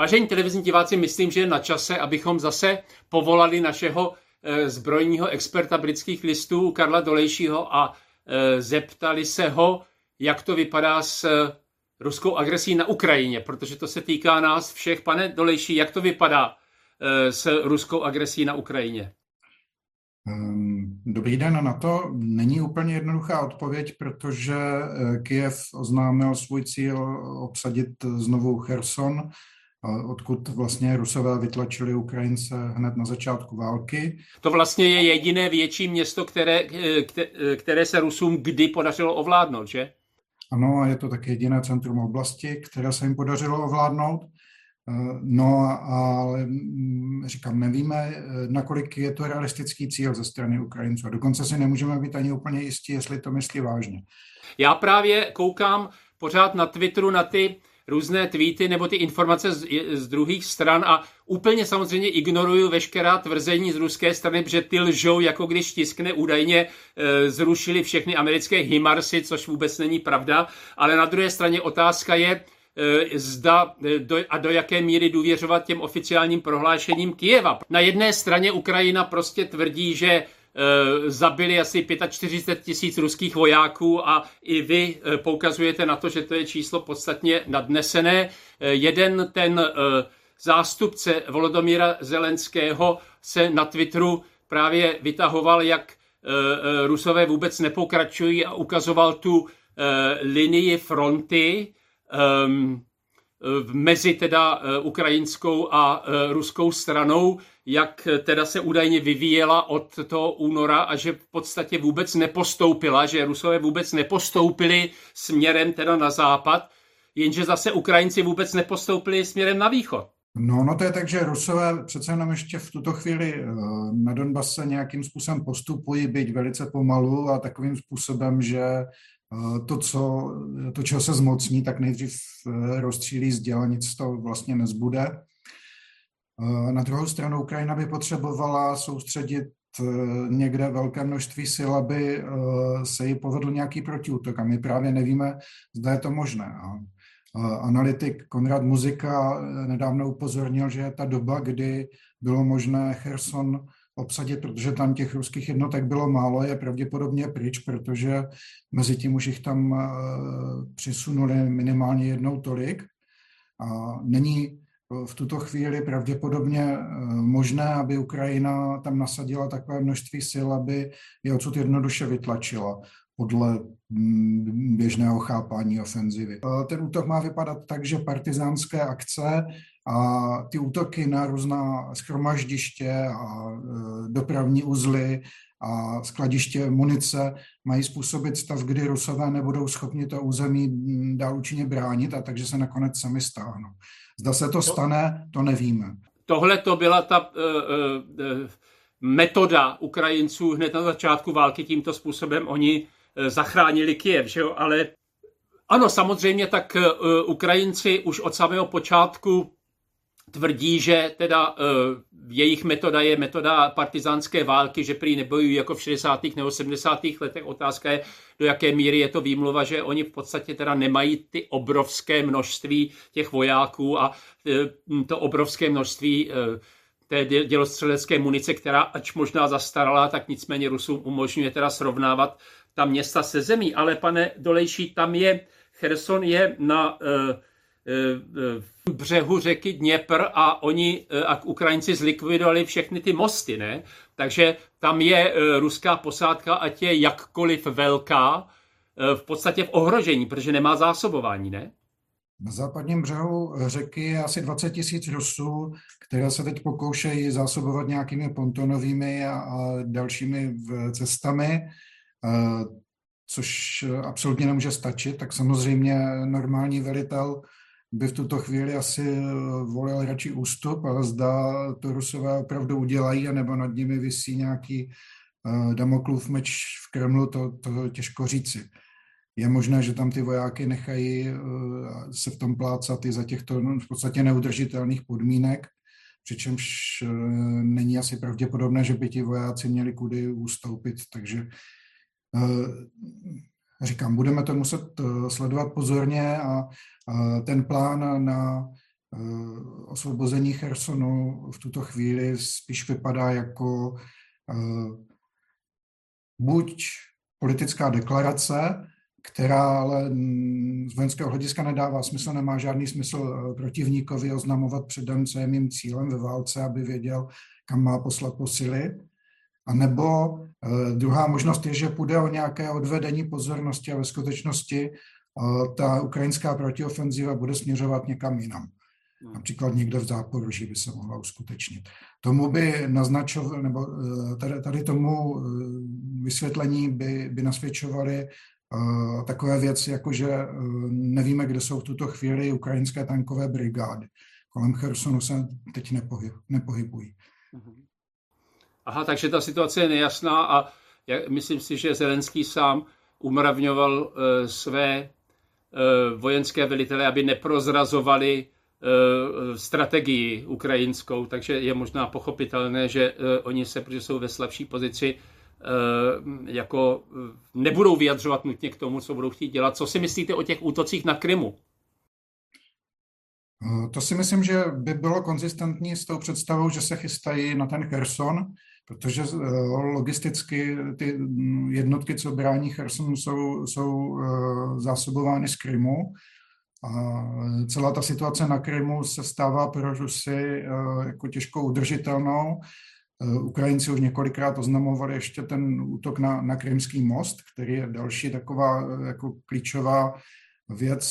Vážení televizní diváci, myslím, že je na čase, abychom zase povolali našeho zbrojního experta Britských listů Karla Dolejšího a zeptali se ho, jak to vypadá s ruskou agresí na Ukrajině, protože to se týká nás všech. Pane Dolejší, jak to vypadá s ruskou agresí na Ukrajině? Dobrý den, na to není úplně jednoduchá odpověď, protože Kyjev oznámil svůj cíl obsadit znovu Cherson, odkud vlastně Rusové vytlačili Ukrajince hned na začátku války. To vlastně je jediné větší město, které se Rusům kdy podařilo ovládnout, že? Ano, a je to také jediné centrum oblasti, které se jim podařilo ovládnout. No, ale říkám, nevíme, nakolik je to realistický cíl ze strany Ukrajinců. A dokonce si nemůžeme být ani úplně jistí, jestli to myslí vážně. Já právě koukám pořád na Twitteru na ty různé tweety nebo ty informace z druhých stran a úplně samozřejmě ignoruju veškerá tvrzení z ruské strany, protože ty lžou, jako když tiskne údajně zrušili všechny americké HIMARSy, což vůbec není pravda, ale na druhé straně otázka je, zda a do jaké míry důvěřovat těm oficiálním prohlášením Kyjeva. Na jedné straně Ukrajina prostě tvrdí, že zabili asi 45 000 ruských vojáků a i vy poukazujete na to, že to je číslo podstatně nadnesené. Jeden ten zástupce Volodymyra Zelenského se na Twitteru právě vytahoval, jak Rusové vůbec nepokračují a ukazoval tu linii fronty mezi teda ukrajinskou a ruskou stranou, jak teda se údajně vyvíjela od toho února a že v podstatě vůbec nepostoupila, že Rusové vůbec nepostoupili směrem teda na západ, jenže zase Ukrajinci vůbec nepostoupili směrem na východ. No to je tak, že Rusové přece jenom ještě v tuto chvíli na Donbase nějakým způsobem postupují, byť velice pomalu a takovým způsobem, že to, čeho se zmocní, tak nejdřív rozstřílí z děla, nic to vlastně nezbude. Na druhou stranu Ukrajina by potřebovala soustředit někde velké množství sil, aby se jí povedl nějaký protiútok. A my právě nevíme, zda je to možné. Analytik Konrad Muzika nedávno upozornil, že je ta doba, kdy bylo možné Cherson obsadit, protože tam těch ruských jednotek bylo málo, je pravděpodobně pryč, protože mezi tím už jich tam přisunuli minimálně jednou tolik. A není v tuto chvíli pravděpodobně možné, aby Ukrajina tam nasadila takové množství sil, aby je odsud jednoduše vytlačila podle běžného chápání ofenzivy. Ten útok má vypadat tak, že partizánské akce a ty útoky na různá shromaždiště a dopravní uzly a skladiště munice mají způsobit stav, kdy Rusové nebudou schopni to území dál účinně bránit a takže se nakonec sami stáhnou. Zda se to stane, to nevíme. Tohle to byla ta metoda Ukrajinců hned na začátku války, tímto způsobem oni zachránili Kyjev, že jo? Ale ano, samozřejmě tak Ukrajinci už od samého počátku tvrdí, že teda jejich metoda je metoda partizánské války, že prý nebojují jako v 60. nebo 70. letech. Otázka je, do jaké míry je to výmluva, že oni v podstatě teda nemají ty obrovské množství těch vojáků a to obrovské množství té dělostřelecké munice, která ač možná zastarala, tak nicméně Rusům umožňuje teda srovnávat ta města se zemí. Ale pane Dolejší, tam je, Cherson je na břehu řeky Dněpr a oni a Ukrajinci zlikvidovali všechny ty mosty, ne? Takže tam je ruská posádka, ať je jakkoliv velká, v podstatě v ohrožení, protože nemá zásobování, ne? Na západním břehu řeky je asi 20 000 Rusů, které se teď pokoušejí zásobovat nějakými pontonovými a dalšími cestami, což absolutně nemůže stačit. Tak samozřejmě normální velitel by v tuto chvíli asi volil radši ústup, ale zda to Rusové opravdu udělají, anebo nad nimi visí nějaký Damoklův meč v Kremlu, to těžko říci. Je možné, že tam ty vojáky nechají se v tom plácat i za těchto v podstatě neudržitelných podmínek, přičemž není asi pravděpodobné, že by ti vojáci měli kudy ustoupit, takže říkám, budeme to muset sledovat pozorně a ten plán na osvobození Chersonu v tuto chvíli spíš vypadá jako buď politická deklarace, která ale z vojenského hlediska nedává smysl, nemá žádný smysl protivníkovi oznamovat předem, co je mým cílem ve válce, aby věděl, kam má poslat posily. A nebo druhá možnost je, že půjde o nějaké odvedení pozornosti a ve skutečnosti ta ukrajinská protiofenziva bude směřovat někam jinam. Například někde v Záporoží by se mohla uskutečnit. Tomu by naznačoval, nebo tady tomu vysvětlení by nasvědčovaly takové věci, jako že nevíme, kde jsou v tuto chvíli ukrajinské tankové brigády. Kolem Chersonu se teď nepohybují. Aha, takže ta situace je nejasná a myslím si, že Zelenský sám umravňoval své vojenské velitele, aby neprozrazovali strategii ukrajinskou, takže je možná pochopitelné, že oni se, protože jsou ve slabší pozici, jako nebudou vyjadřovat nutně k tomu, co budou chtít dělat. Co si myslíte o těch útocích na Krymu? To si myslím, že by bylo konzistentní s tou představou, že se chystají na ten Cherson, protože logisticky ty jednotky, co brání Cherson, jsou zásobovány z Krymu. A celá ta situace na Krymu se stává pro Rusy jako těžko udržitelnou. Ukrajinci už několikrát oznamovali ještě ten útok na Krymský most, který je další taková jako klíčová věc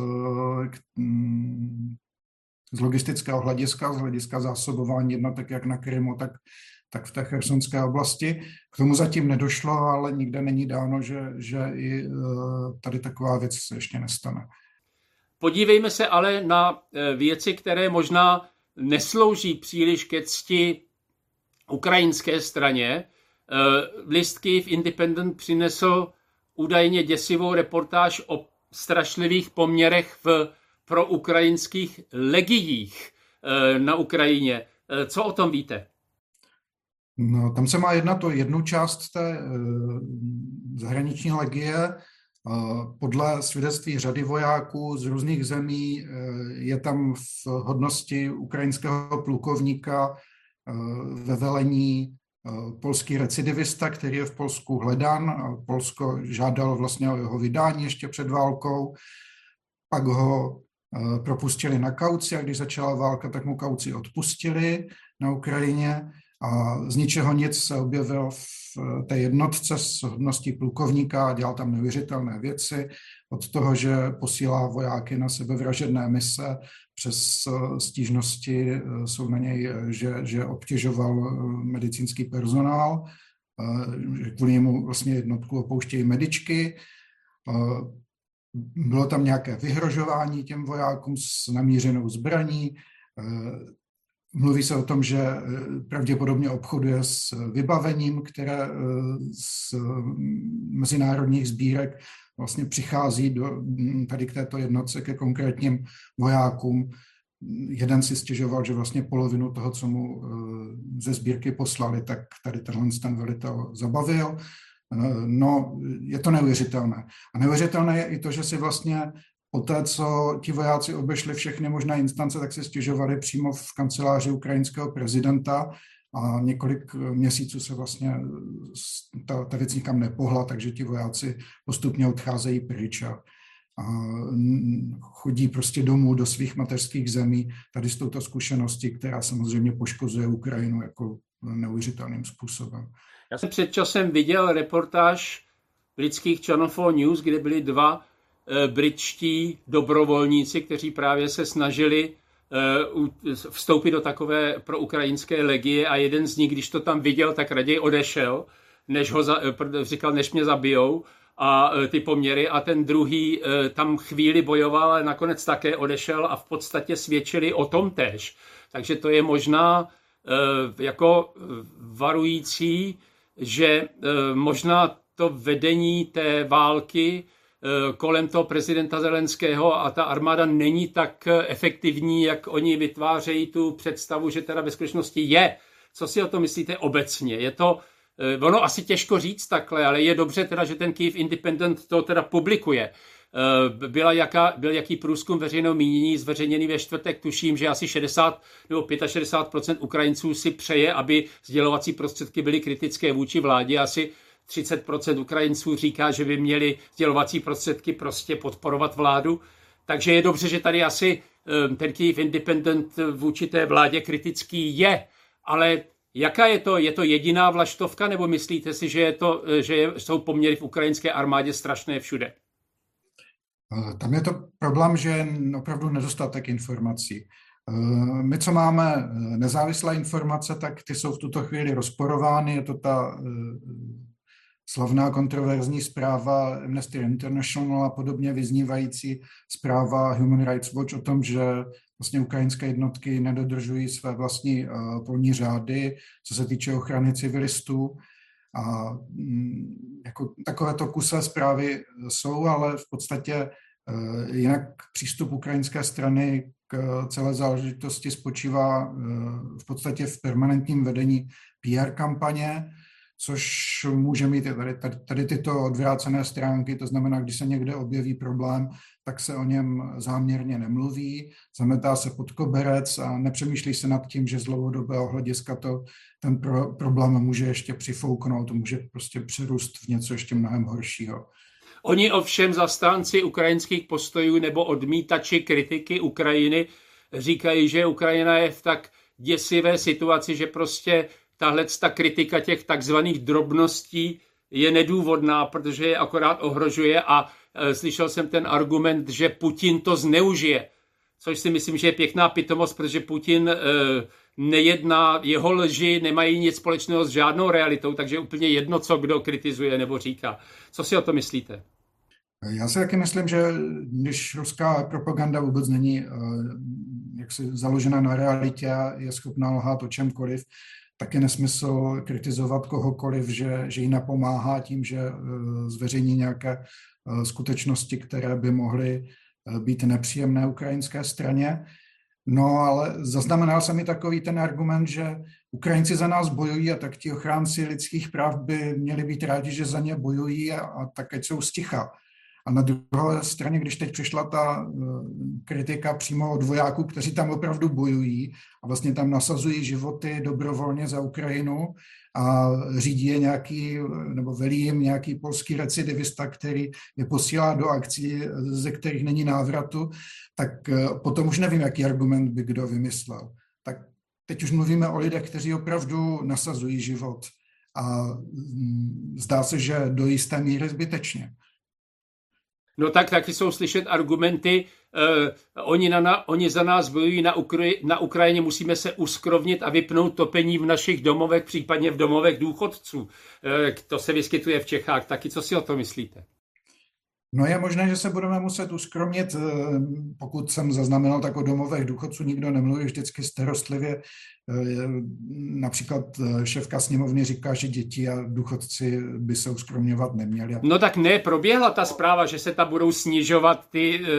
z logistického hlediska, z hlediska zásobování jednotek jak na Krymu, tak v té chersonské oblasti. K tomu zatím nedošlo, ale nikde není dáno, že i tady taková věc se ještě nestane. Podívejme se ale na věci, které možná neslouží příliš ke cti ukrajinské straně. List Kyiv Independent přinesl údajně děsivou reportáž o strašlivých poměrech v proukrajinských legiích na Ukrajině. Co o tom víte? No, tam se má jednat o jednu část té zahraniční legie. Podle svědectví řady vojáků z různých zemí je tam v hodnosti ukrajinského plukovníka ve velení polský recidivista, který je v Polsku hledán. Polsko žádalo vlastně o jeho vydání ještě před válkou. Pak ho propustili na kauci a když začala válka, tak mu kauci odpustili na Ukrajině. A z ničeho nic se objevil v té jednotce s hodností plukovníka a dělal tam neuvěřitelné věci. Od toho, že posílá vojáky na sebevražedné mise, přes stížnosti jsou na něj, že obtěžoval medicínský personál, že kvůli němu vlastně jednotku opouštějí medičky. Bylo tam nějaké vyhrožování těm vojákům s namířenou zbraní. Mluví se o tom, že pravděpodobně obchoduje s vybavením, které z mezinárodních sbírek vlastně přichází tady k této jednotce, ke konkrétním vojákům. Jeden si stěžoval, že vlastně polovinu toho, co mu ze sbírky poslali, tak tady ten velitel zabavil. No, je to neuvěřitelné. A neuvěřitelné je i to, že si vlastně poté, co ti vojáci obešli všechny možné instance, tak se stěžovali přímo v kanceláři ukrajinského prezidenta a několik měsíců se vlastně ta věc nikam nepohla, takže ti vojáci postupně odcházejí pryč a chodí prostě domů do svých mateřských zemí tady s touto zkušeností, která samozřejmě poškozuje Ukrajinu jako neuvěřitelným způsobem. Já jsem před časem viděl reportáž britských Channel 4 News, kde byli dva britští dobrovolníci, kteří právě se snažili vstoupit do takové proukrajinské legie a jeden z nich, když to tam viděl, tak raději odešel, říkal, než mě zabijou a ty poměry a ten druhý tam chvíli bojoval, ale nakonec také odešel a v podstatě svědčili o tom též. Takže to je možná jako varující, že možná to vedení té války kolem toho prezidenta Zelenského a ta armáda není tak efektivní, jak oni vytvářejí tu představu, že teda ve skutečnosti je. Co si o to myslíte obecně? Je to, ono asi těžko říct takhle, ale je dobře teda, že ten Kyiv Independent to teda publikuje. byl jaký průzkum veřejného mínění zveřejněný ve čtvrtek, tuším, že asi 60 nebo 65% Ukrajinců si přeje, aby sdělovací prostředky byly kritické vůči vládě, asi 30% Ukrajinců říká, že by měli sdělovací prostředky prostě podporovat vládu. Takže je dobře, že tady asi ten Kyiv Independent vůči té vládě kritický je. Ale jaká je to? Je to jediná vlaštovka, nebo myslíte si, že jsou poměry v ukrajinské armádě strašné všude? Tam je to problém, že je opravdu nedostatek informací. My, co máme nezávislé informace, tak ty jsou v tuto chvíli rozporovány. Je to ta slavná kontroverzní zpráva Amnesty International a podobně vyznívající zpráva Human Rights Watch o tom, že vlastně ukrajinské jednotky nedodržují své vlastní polní řády, co se týče ochrany civilistů. A jako takovéto kusé zprávy jsou, ale v podstatě jinak přístup ukrajinské strany k celé záležitosti spočívá v podstatě v permanentním vedení PR kampaně, což může mít tady tyto odvrácené stránky, to znamená, když se někde objeví problém, tak se o něm záměrně nemluví, zametá se pod koberec a nepřemýšlí se nad tím, že z dlouhodobého hlediska ten problém může ještě přifouknout, může prostě přerůst v něco ještě mnohem horšího. Oni ovšem zastánci ukrajinských postojů nebo odmítači kritiky Ukrajiny říkají, že Ukrajina je v tak děsivé situaci, že prostě ta kritika těch takzvaných drobností je nedůvodná, protože je akorát ohrožuje a slyšel jsem ten argument, že Putin to zneužije, což si myslím, že je pěkná pitomost, protože Putin nejedná, jeho lži nemají nic společného s žádnou realitou, takže úplně jedno, co kdo kritizuje nebo říká. Co si o to myslíte? Já si taky myslím, že když ruská propaganda vůbec není jaksi založena na realitě a je schopná lhát o čemkoliv, tak je nesmysl kritizovat kohokoliv, že jí napomáhá tím, že zveřejní nějaké skutečnosti, které by mohly být nepříjemné ukrajinské straně. No ale zaznamenal jsem i takový ten argument, že Ukrajinci za nás bojují a tak ti ochránci lidských práv by měli být rádi, že za ně bojují a tak ať jsou sticha. A na druhé straně, když teď přišla ta kritika přímo od vojáků, kteří tam opravdu bojují a vlastně tam nasazují životy dobrovolně za Ukrajinu a řídí je nebo velí jim nějaký polský recidivista, který je posílá do akcí, ze kterých není návratu, tak potom už nevím, jaký argument by kdo vymyslel. Tak teď už mluvíme o lidech, kteří opravdu nasazují život a zdá se, že do jisté míry zbytečně. No tak taky jsou slyšet argumenty, oni za nás bojují na Ukrajině, musíme se uskrovnit a vypnout topení v našich domovech, případně v domovech důchodců. To se vyskytuje v Čechách taky. Co si o to myslíte? No je možné, že se budeme muset uskromnit, pokud jsem zaznamenal, tak o domovech důchodců nikdo nemluví vždycky starostlivě. Například šéfka sněmovny říká, že děti a důchodci by se uskromňovat neměli. No tak ne, proběhla ta zpráva, že se tam budou snižovat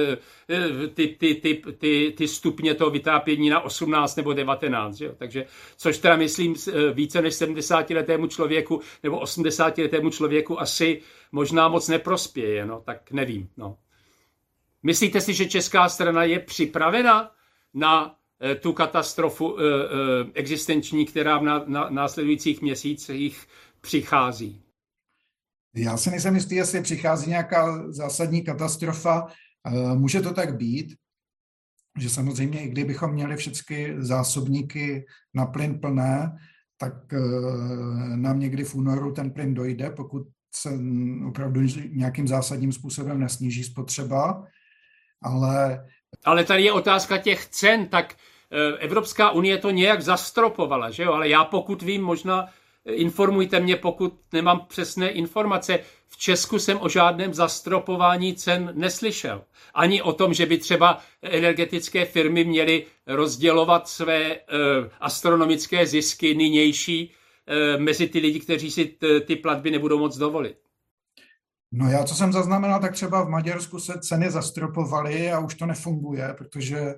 ty stupně toho vytápění na 18 nebo 19. Že jo? Takže, což teda myslím více než 70-letému člověku nebo 80-letému člověku asi možná moc neprospěje, no tak nevím. No. Myslíte si, že česká strana je připravena na tu katastrofu existenční, která v následujících měsících přichází? Já si nejsem jistý, jestli přichází nějaká zásadní katastrofa. Může to tak být, že samozřejmě, i kdybychom měli všechny zásobníky na plyn plné, tak nám někdy v únoru ten plyn dojde, pokud se opravdu nějakým zásadním způsobem nesníží spotřeba, ale tady je otázka těch cen, tak Evropská unie to nějak zastropovala, že jo? Ale já pokud vím, možná informujte mě, pokud nemám přesné informace, v Česku jsem o žádném zastropování cen neslyšel. Ani o tom, že by třeba energetické firmy měly rozdělovat své astronomické zisky nynější mezi ty lidi, kteří si ty platby nebudou moc dovolit. No já, co jsem zaznamenal, tak třeba v Maďarsku se ceny zastropovaly a už to nefunguje, protože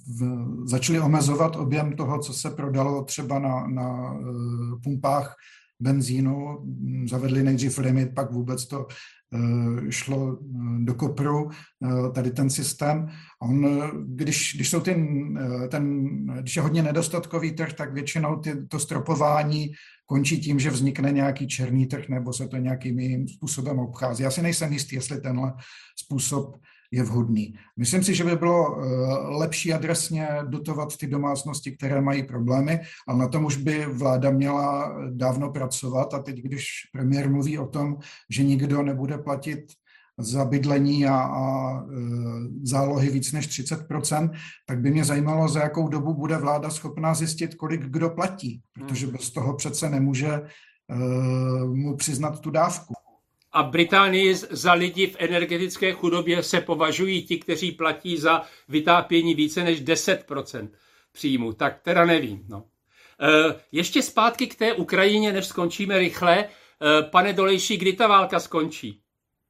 začali omezovat objem toho, co se prodalo třeba na pumpách benzínu, zavedli nejdřív limit, pak vůbec to šlo do kopru, tady ten systém. Když je hodně nedostatkový trh, tak většinou to stropování končí tím, že vznikne nějaký černý trh, nebo se to nějakým jiným způsobem obchází. Já si nejsem jistý, jestli tenhle způsob je vhodný. Myslím si, že by bylo lepší adresně dotovat ty domácnosti, které mají problémy, ale na tom už by vláda měla dávno pracovat. A teď, když premiér mluví o tom, že nikdo nebude platit za bydlení a zálohy víc než 30%, tak by mě zajímalo, za jakou dobu bude vláda schopná zjistit, kolik kdo platí, protože bez toho přece nemůže mu přiznat tu dávku. A v Británii za lidi v energetické chudobě se považují ti, kteří platí za vytápění více než 10% příjmu. Tak teda nevím. No. Ještě zpátky k té Ukrajině, než skončíme rychle. Pane Dolejší, kdy ta válka skončí?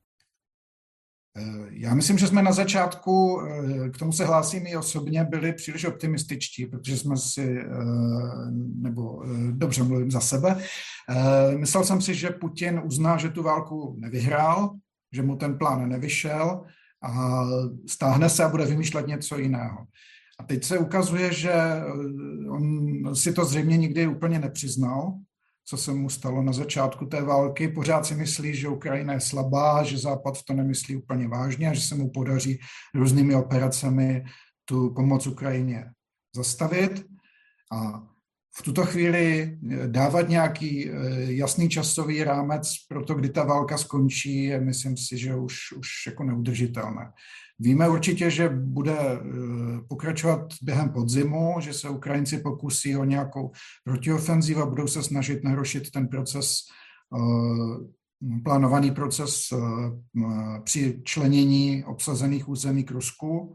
Já myslím, že jsme na začátku, k tomu se hlásím i osobně, byli příliš optimističtí, protože jsme si, nebo dobře mluvím za sebe, myslel jsem si, že Putin uzná, že tu válku nevyhrál, že mu ten plán nevyšel a stáhne se a bude vymýšlet něco jiného. A teď se ukazuje, že on si to zřejmě nikdy úplně nepřiznal, co se mu stalo na začátku té války. Pořád si myslí, že Ukrajina je slabá, že Západ to nemyslí úplně vážně a že se mu podaří různými operacemi tu pomoc Ukrajině zastavit. A v tuto chvíli dávat nějaký jasný časový rámec pro to, kdy ta válka skončí, je, myslím si, že už jako neudržitelné. Víme určitě, že bude pokračovat během podzimu, že se Ukrajinci pokusí o nějakou protiofenzivu a budou se snažit narušit ten proces, plánovaný proces při členění obsazených území k Rusku,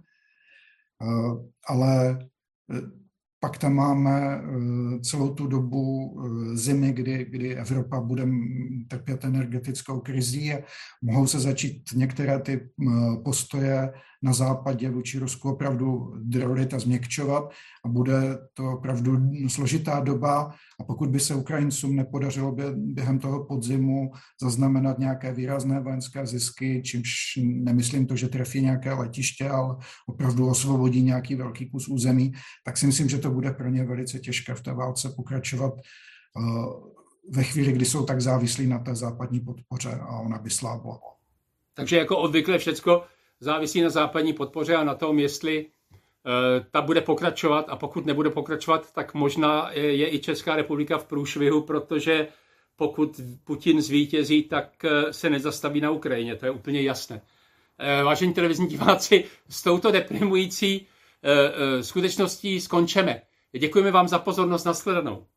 ale pak tam máme celou tu dobu zimy, kdy Evropa bude trpět energetickou krizí a mohou se začít některé ty postoje na západě vůči Rusku opravdu drolit a změkčovat a bude to opravdu složitá doba a pokud by se Ukrajincům nepodařilo během toho podzimu zaznamenat nějaké výrazné vojenské zisky, čímž nemyslím to, že trefí nějaké letiště, ale opravdu osvobodí nějaký velký kus území, tak si myslím, že to bude pro ně velice těžké v té válce pokračovat ve chvíli, kdy jsou tak závislí na té západní podpoře a ona by slábla. Takže jako obvykle všecko závisí na západní podpoře a na tom, jestli ta bude pokračovat a pokud nebude pokračovat, tak možná je i Česká republika v průšvihu, protože pokud Putin zvítězí, tak se nezastaví na Ukrajině, to je úplně jasné. Vážení televizní diváci, s touto deprimující skutečností skončeme. Děkujeme vám za pozornost, nashledanou.